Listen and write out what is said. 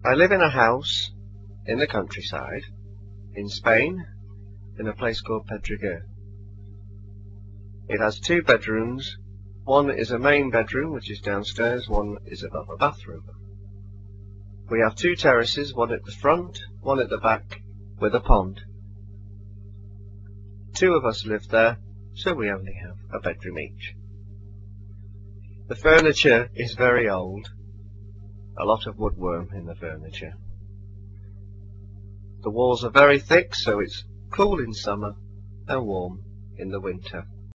I live in a house in the countryside, in Spain, in a place called Pedreguer. It has 2 bedrooms. One is a main bedroom, which is downstairs, one is above a bathroom. We have 2 terraces, one at the front, one at the back, with a pond. 2 of us live there, so we only have a bedroom each. The furniture is very old, a lot of woodworm in the furniture. The walls are very thick, so it's cool in summer and warm in the winter.